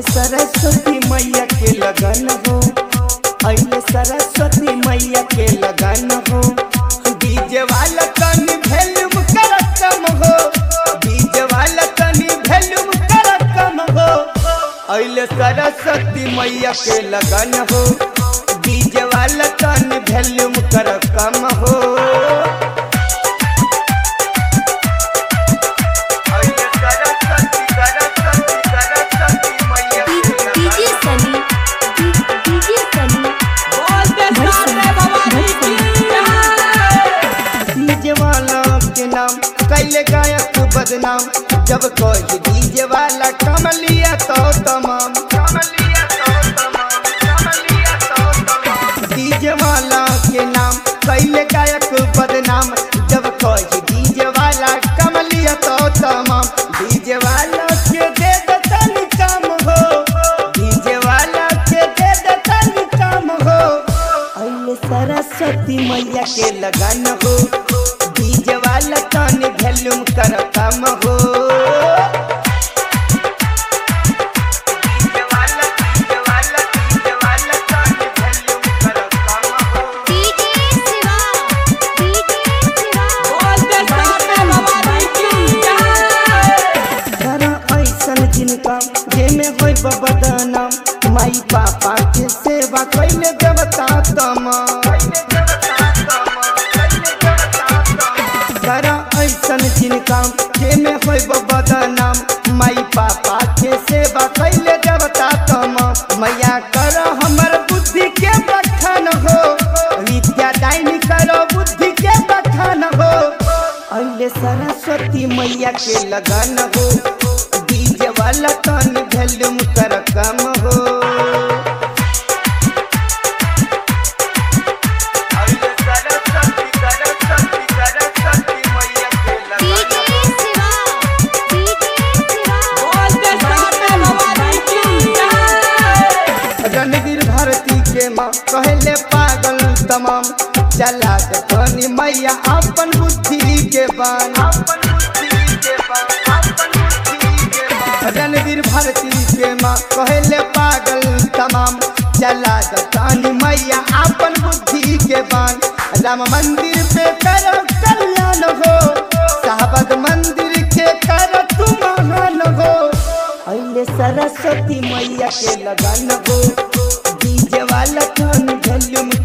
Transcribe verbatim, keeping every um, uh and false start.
सरस्वती मैया के लगन हो, अइले सरस्वती मैया के लगन हो। डीजे वाला तनी वॉल्यूम कर कम हो, डीजे वाला तनी वॉल्यूम कर कम हो। अइले सरस्वती मैया के लगन हो, डीजे वाला तनी वॉल्यूम कर कम हो। कैले गायक बदनाम जब कोई डीजे वाला कम लिया तो तमाम, डीजे वाला के नाम कैले गायक बदनाम जब कोई डीजे वाला कम लिया तो तमाम। डीजे वाला के दे दे तनी काम हो, डीजे वाला के दे दे तनी काम हो। अइले सरस्वती मैया के लगन हो, डीजे वाला तनी वॉल्यूम कर कम हो। डीजे वाला डीजे वाला डीजे वाला तनी वॉल्यूम कर कम हो। डीजे शिवा डीजे शिवा बोल दे सामने भवानी की जय। करा ऐसन जिनका जेमे होई बदनाम, माई पापा के सेवा कैले देवता तमाम। करा ऐसन जिनका जेमे होई बदनाम, माई पापा के सेवा कैले देवता तमाम। मैया कर हमर बुद्धि के बखान हो, विद्या दायनी करो बुद्धि के बखान हो। अइले सरस्वती मैया के लगन हो, डीजे वाला तनी वॉल्यूम कर कम हो। रणवीर भारती के माँ कहले पागल तमाम, चला दे तनी मैया अपन बुद्धि के बान। रणवीर भारती के माँ कहले पागल तमाम, चला दे तनी मैया अपन बुद्धि के बान। राम मंदिर पे करो कल्याण हो, शाहबाद मंदिर के कर तू महान हो। अइले सरस्वती मैया के लगन हो, डीजे वाला तनी वॉल्यूम